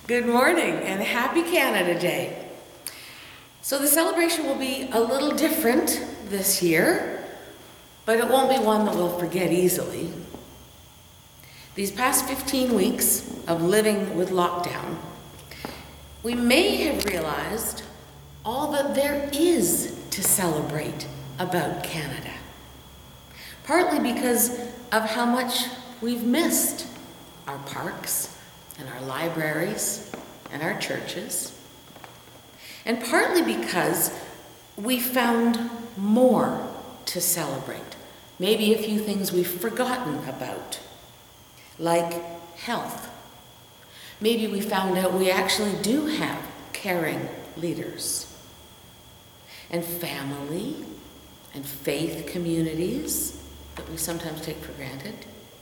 Good morning and happy Canada Day. So the celebration will be a little different this year, but it won't be one that we'll forget easily. These past 15 weeks of living with lockdown, we may have realized all that there is to celebrate about Canada. Partly because of how much we've missed our parks and our libraries and our churches, and partly because we found more to celebrate. Maybe a few things we've forgotten about, like health. Maybe we found out we actually do have caring leaders, and family and faith communities that we sometimes take for granted.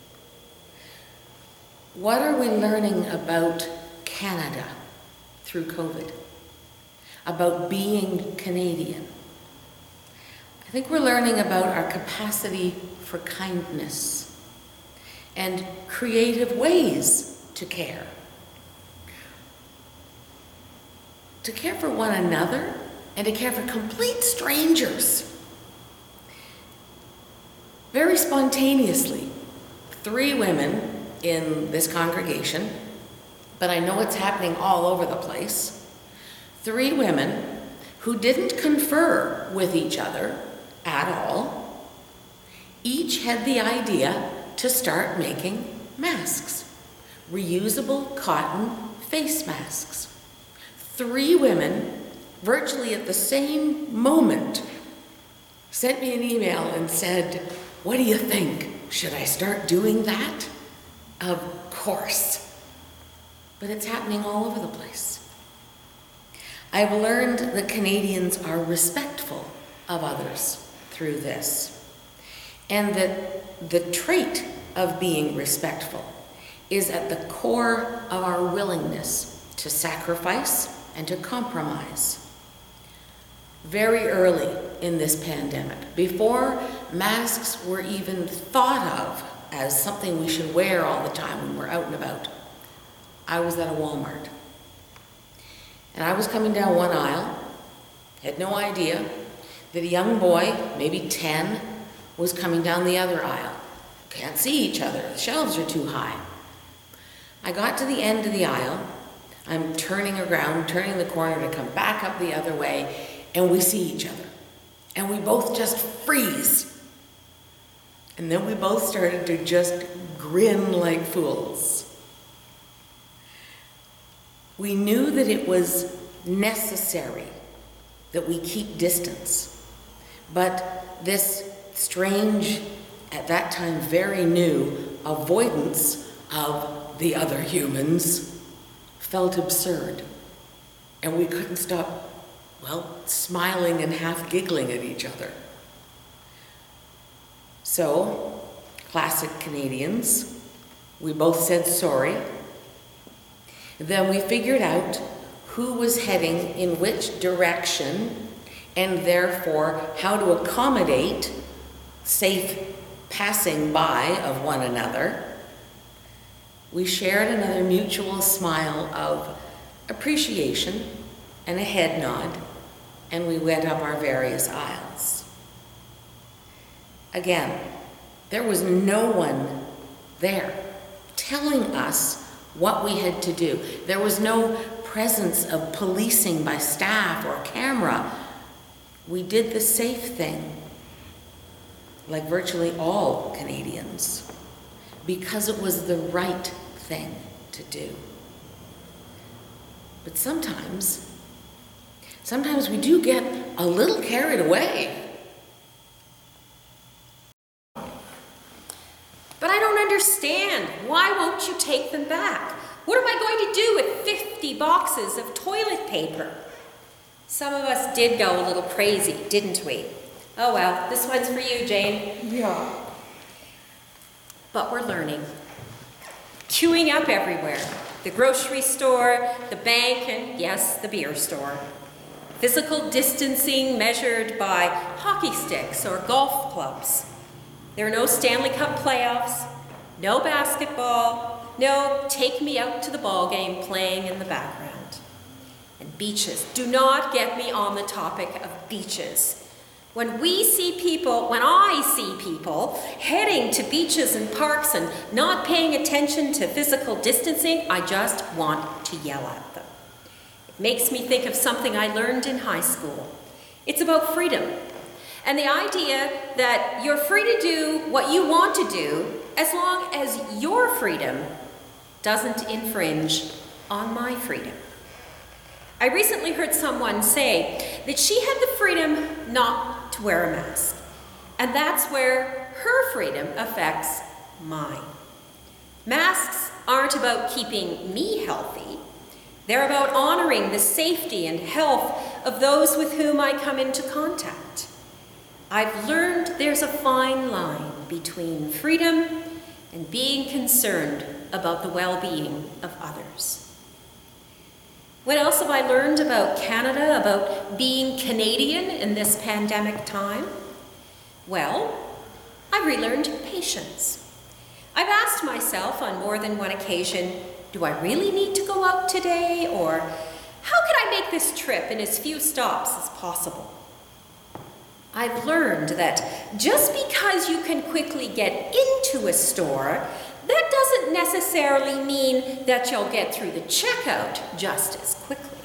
What are we learning about Canada through COVID? About being Canadian? I think we're learning about our capacity for kindness and creative ways to care. To care for one another and to care for complete strangers. Very spontaneously, 3 women in this congregation, but I know it's happening all over the place. 3 women who didn't confer with each other at all, each had the idea to start making masks, reusable cotton face masks. 3 women, virtually at the same moment, sent me an email and said, "What do you think? Should I start doing that?" Of course. But it's happening all over the place. I've learned that Canadians are respectful of others through this, and that the trait of being respectful is at the core of our willingness to sacrifice and to compromise. Very early in this pandemic, before masks were even thought of as something we should wear all the time when we're out and about, I was at a Walmart. And I was coming down one aisle, had no idea that a young boy, maybe 10, was coming down the other aisle. Can't see each other, the shelves are too high. I got to the end of the aisle, I'm turning around, turning the corner to come back up the other way, and we see each other. And we both just freeze. And then we both started to just grin like fools. We knew that it was necessary that we keep distance, but this strange, at that time very new, avoidance of the other humans felt absurd. And we couldn't stop, smiling and half giggling at each other. So, classic Canadians, we both said sorry. Then we figured out who was heading in which direction, and therefore how to accommodate safe passing by of one another. We shared another mutual smile of appreciation and a head nod, and we went up our various aisles. Again, there was no one there telling us what we had to do. There was no presence of policing by staff or camera. We did the safe thing, like virtually all Canadians, because it was the right thing to do. But sometimes we do get a little carried away. But I don't understand. Why won't you take them back? What am I going to do with 50 boxes of toilet paper? Some of us did go a little crazy, didn't we? Oh well, this one's for you, Jane. Yeah. But we're learning. Queuing up everywhere. The grocery store, the bank, and yes, the beer store. Physical distancing measured by hockey sticks or golf clubs. There are no Stanley Cup playoffs, no basketball, No, take me out to the ball game playing in the background. And beaches. Do not get me on the topic of beaches. When I see people heading to beaches and parks and not paying attention to physical distancing, I just want to yell at them. It makes me think of something I learned in high school. It's about freedom. And the idea that you're free to do what you want to do as long as your freedom doesn't infringe on my freedom. I recently heard someone say that she had the freedom not to wear a mask, and that's where her freedom affects mine. Masks aren't about keeping me healthy. They're about honoring the safety and health of those with whom I come into contact. I've learned there's a fine line between freedom and being concerned about the well-being of others. What else have I learned about Canada, about being Canadian in this pandemic time? Well, I've relearned patience. I've asked myself on more than one occasion, do I really need to go out today? Or how can I make this trip in as few stops as possible? I've learned that just because you can quickly get into a store, that doesn't necessarily mean that you'll get through the checkout just as quickly.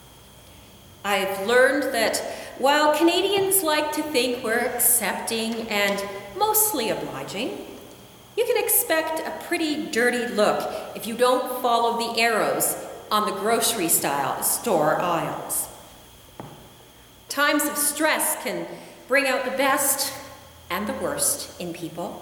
I've learned that while Canadians like to think we're accepting and mostly obliging, you can expect a pretty dirty look if you don't follow the arrows on the grocery store aisles. Times of stress can bring out the best and the worst in people.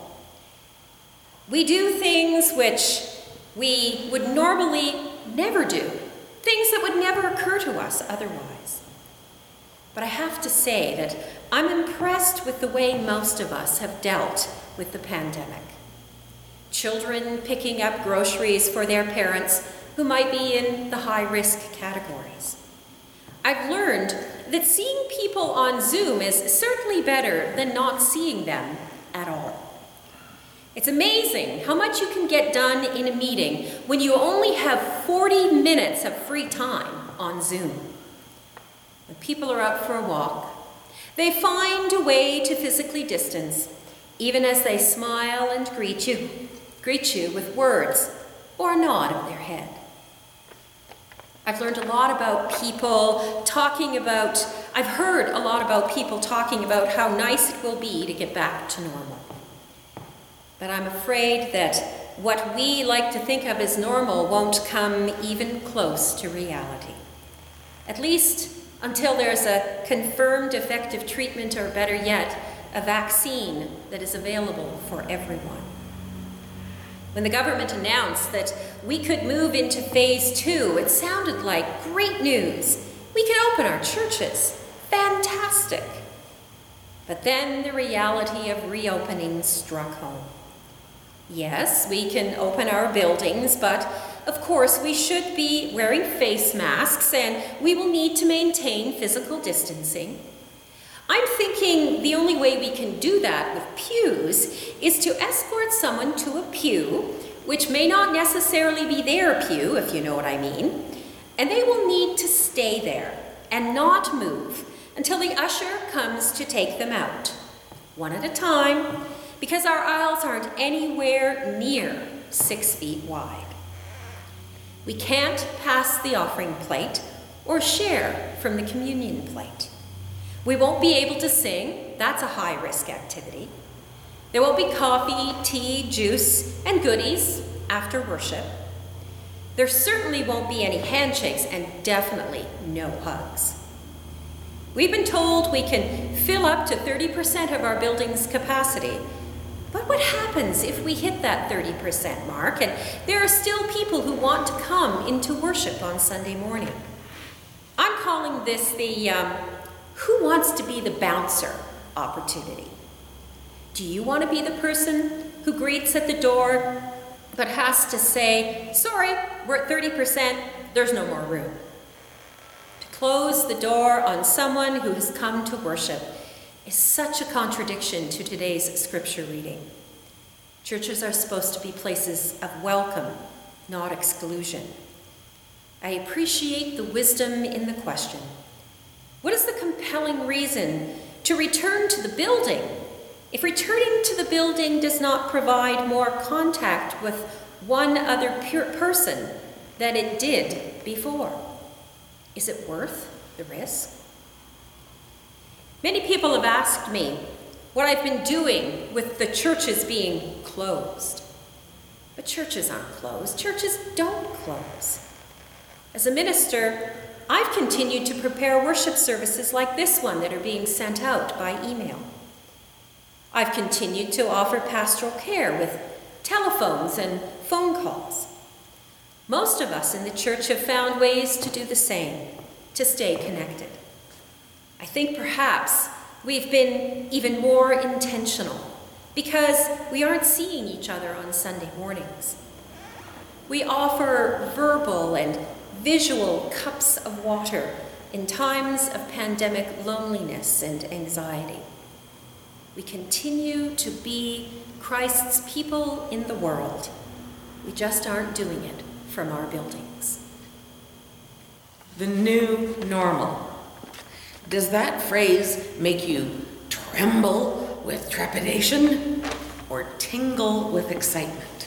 We do things which we would normally never do, things that would never occur to us otherwise. But I have to say that I'm impressed with the way most of us have dealt with the pandemic. Children picking up groceries for their parents who might be in the high-risk categories. I've learned that seeing people on Zoom is certainly better than not seeing them at all. It's amazing how much you can get done in a meeting when you only have 40 minutes of free time on Zoom. When people are out for a walk, they find a way to physically distance, even as they smile and greet you with words or a nod of their head. I've heard a lot about people talking about how nice it will be to get back to normal. But I'm afraid that what we like to think of as normal won't come even close to reality. At least until there's a confirmed effective treatment, or better yet, a vaccine that is available for everyone. When the government announced that we could move into phase 2, it sounded like great news. We could open our churches. Fantastic. But then the reality of reopening struck home. Yes, we can open our buildings, but of course we should be wearing face masks and we will need to maintain physical distancing. I'm thinking the only way we can do that with pews is to escort someone to a pew, which may not necessarily be their pew, if you know what I mean, and they will need to stay there and not move until the usher comes to take them out, one at a time, because our aisles aren't anywhere near 6 feet wide. We can't pass the offering plate or share from the communion plate. We won't be able to sing. That's a high-risk activity. There won't be coffee, tea, juice, and goodies after worship. There certainly won't be any handshakes and definitely no hugs. We've been told we can fill up to 30% of our building's capacity. But what happens if we hit that 30% mark and there are still people who want to come into worship on Sunday morning? I'm calling this the who wants to be the bouncer opportunity. Do you want to be the person who greets at the door but has to say, sorry, we're at 30%, there's no more room? To close the door on someone who has come to worship is such a contradiction to today's scripture reading. Churches are supposed to be places of welcome, not exclusion. I appreciate the wisdom in the question. What is the compelling reason to return to the building if returning to the building does not provide more contact with one other person than it did before? Is it worth the risk? Many people have asked me what I've been doing with the churches being closed. But churches aren't closed. Churches don't close. As a minister, I've continued to prepare worship services like this one that are being sent out by email. I've continued to offer pastoral care with telephones and phone calls. Most of us in the church have found ways to do the same, to stay connected. I think perhaps we've been even more intentional because we aren't seeing each other on Sunday mornings. We offer verbal and visual cups of water in times of pandemic loneliness and anxiety. We continue to be Christ's people in the world. We just aren't doing it from our buildings. The new normal. Does that phrase make you tremble with trepidation or tingle with excitement?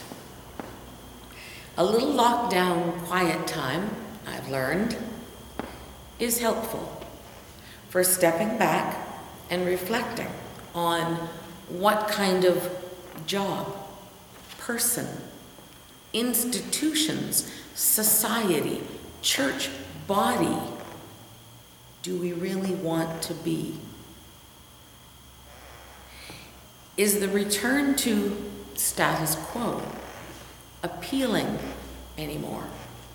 A little lockdown quiet time, I've learned, is helpful for stepping back and reflecting on what kind of job, person, institutions, society, church body do we really want to be? Is the return to status quo appealing anymore?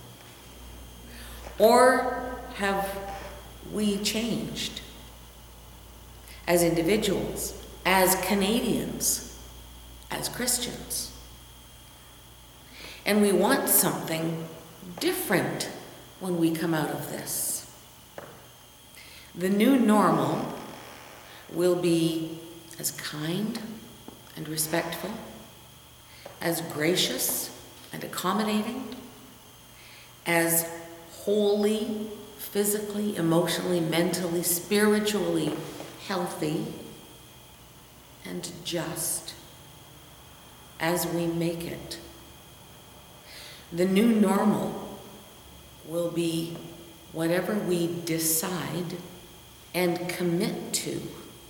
Or have we changed as individuals, as Canadians, as Christians? And we want something different when we come out of this. The new normal will be as kind and respectful, as gracious and accommodating, as wholly, physically, emotionally, mentally, spiritually healthy, and just as we make it. The new normal will be whatever we decide and commit to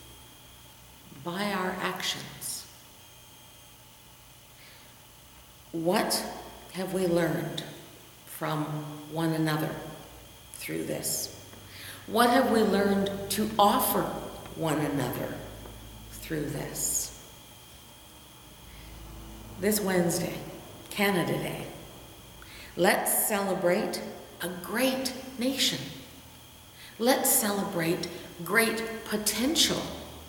by our actions. What have we learned from one another through this? What have we learned to offer one another through this? This Wednesday, Canada Day, let's celebrate a great nation. Let's celebrate great potential.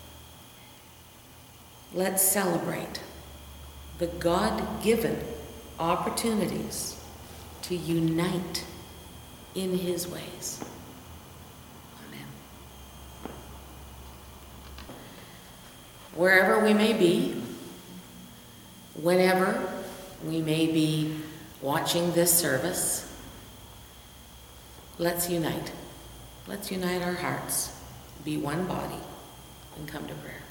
Let's celebrate the God-given opportunities to unite in His ways. Amen. Wherever we may be, whenever we may be watching this service, let's unite. Let's unite our hearts, be one body, and come to prayer.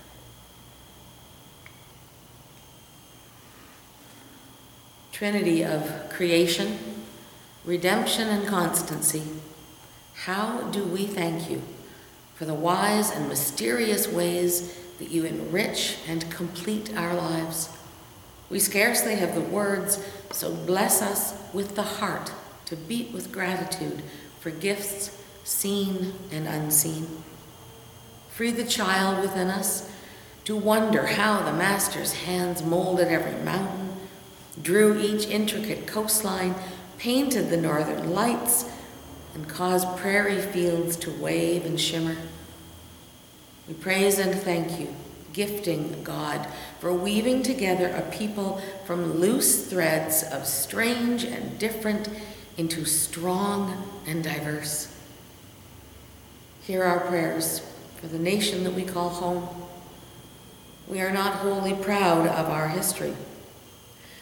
Trinity of creation, redemption, and constancy, how do we thank you for the wise and mysterious ways that you enrich and complete our lives? We scarcely have the words, so bless us with the heart to beat with gratitude for gifts seen and unseen. Free the child within us to wonder how the Master's hands molded every mountain, drew each intricate coastline, painted the northern lights, and caused prairie fields to wave and shimmer. We praise and thank you, gifting God, for weaving together a people from loose threads of strange and different into strong and diverse. Hear our prayers for the nation that we call home. We are not wholly proud of our history,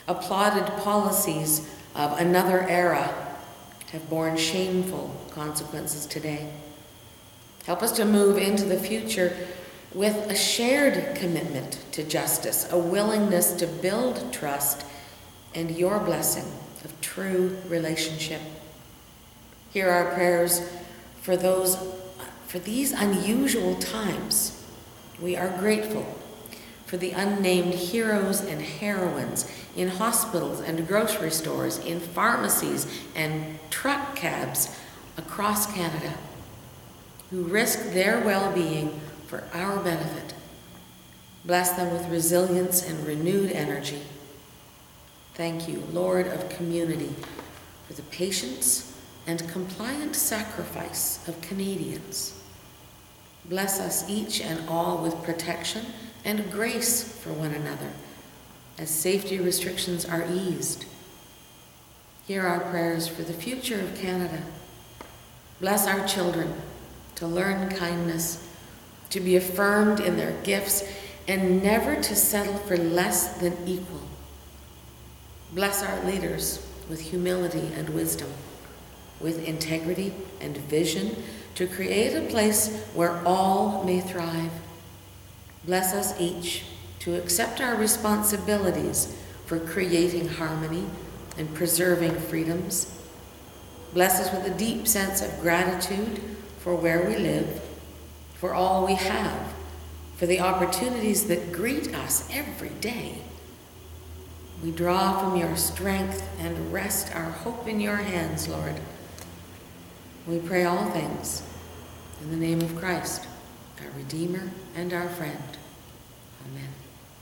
applauded policies of another era have borne shameful consequences today. Help us to move into the future with a shared commitment to justice, a willingness to build trust, and your blessing of true relationship. Hear our prayers for these unusual times. We are grateful for the unnamed heroes and heroines in hospitals and grocery stores, in pharmacies and truck cabs across Canada, who risk their well-being for our benefit. Bless them with resilience and renewed energy. Thank you, Lord of community, for the patience and compliant sacrifice of Canadians. Bless us each and all with protection and grace for one another as safety restrictions are eased. Hear our prayers for the future of Canada. Bless our children to learn kindness, to be affirmed in their gifts, and never to settle for less than equal. Bless our leaders with humility and wisdom, with integrity and vision to create a place where all may thrive. Bless us each to accept our responsibilities for creating harmony and preserving freedoms. Bless us with a deep sense of gratitude for where we live, for all we have, for the opportunities that greet us every day. We draw from your strength and rest our hope in your hands, Lord. We pray all things in the name of Christ, our Redeemer and our friend. Amen.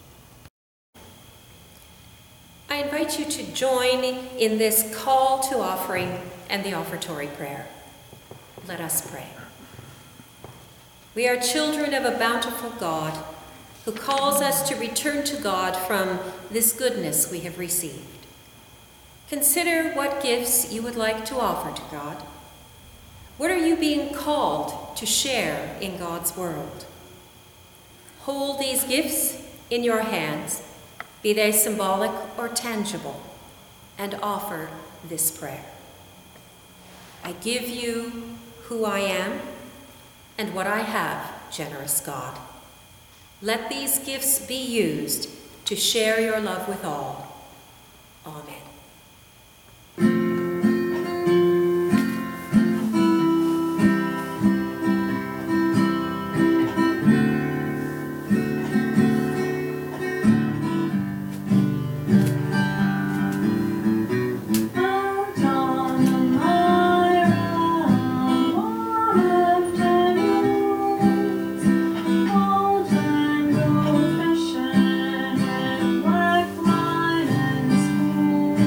I invite you to join in this call to offering and the offertory prayer. Let us pray. We are children of a bountiful God who calls us to return to God from this goodness we have received. Consider what gifts you would like to offer to God. What are you being called to share in God's world? Hold these gifts in your hands, be they symbolic or tangible, and offer this prayer. I give you who I am and what I have, generous God. Let these gifts be used to share your love with all. Amen. Old and gold-fashioned and black wine and spoon.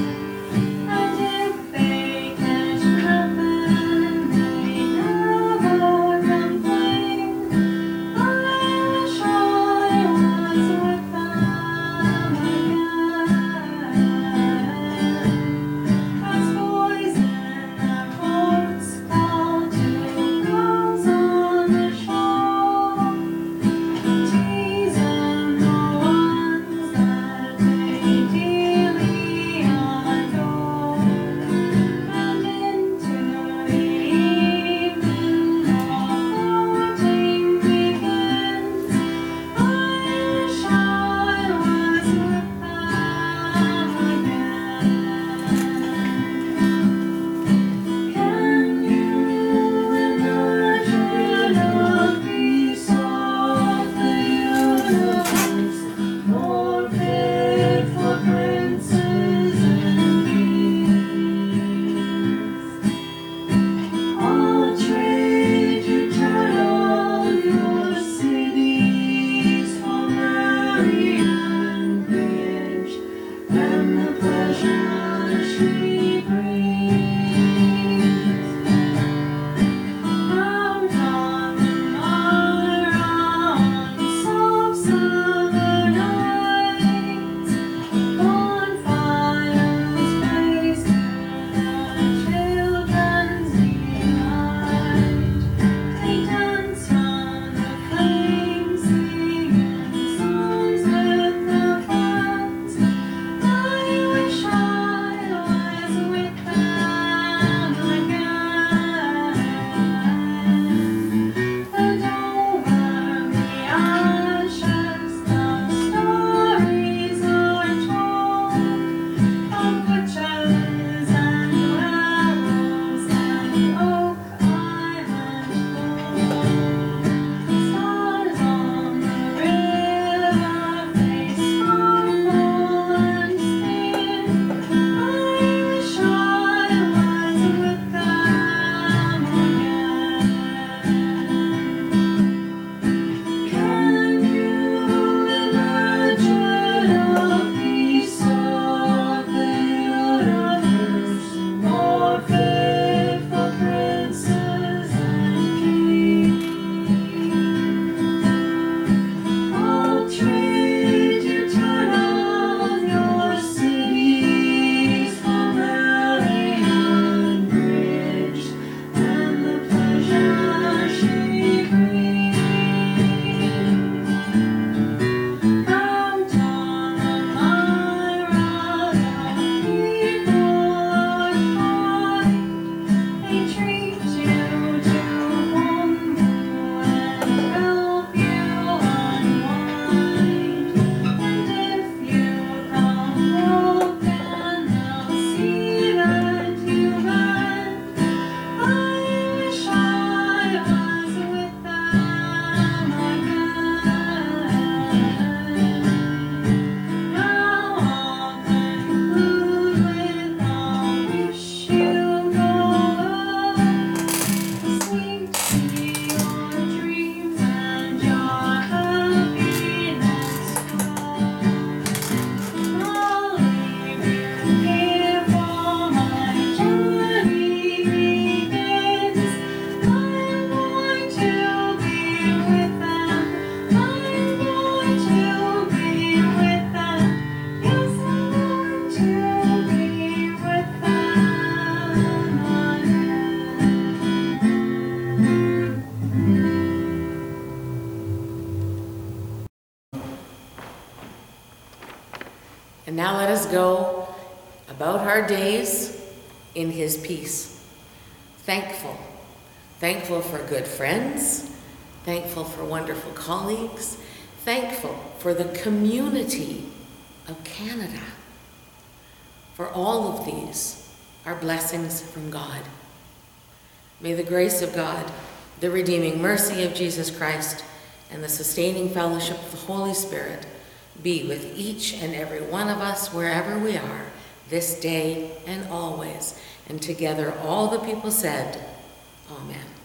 And now let us go about our days in his peace. Thankful. Thankful for good friends. Thankful for wonderful colleagues. Thankful for the community of Canada. For all of these are blessings from God. May the grace of God, the redeeming mercy of Jesus Christ, and the sustaining fellowship of the Holy Spirit be with each and every one of us wherever we are, this day and always. And together all the people said, Amen.